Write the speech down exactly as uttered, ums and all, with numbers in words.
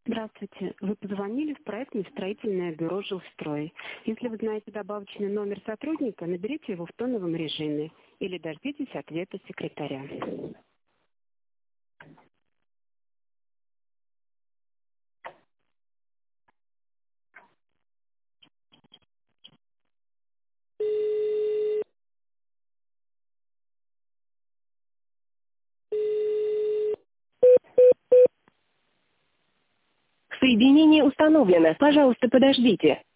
Здравствуйте. Вы позвонили в проектное строительное бюро «Жилстрой». Если вы знаете добавочный номер сотрудника, наберите его в тоновом режиме или дождитесь ответа секретаря. Соединение установлено. Пожалуйста, подождите.